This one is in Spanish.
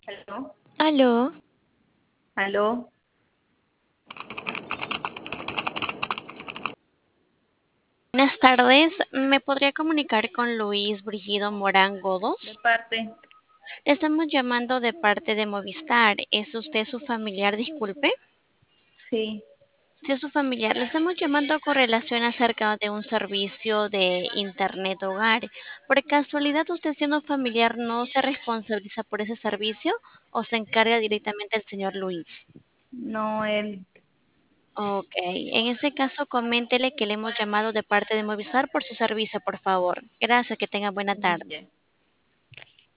¿Aló? Aló, ¿Aló? buenas tardes. ¿Me podría comunicar con Luis Brigido Morán De Godos? parte. Le estamos llamando de parte de Movistar. ¿Es usted su familiar? Disculpe. Sí, Si es su familiar, le estamos llamando con relación acerca de un servicio de Internet Hogar. ¿Por casualidad usted siendo familiar no se responsabiliza por ese servicio o se encarga directamente el señor Luis? no, él. Ok, en ese caso coméntele que le hemos llamado de parte de Movistar por su servicio, por favor. Gracias, que tenga buena tarde. Ya.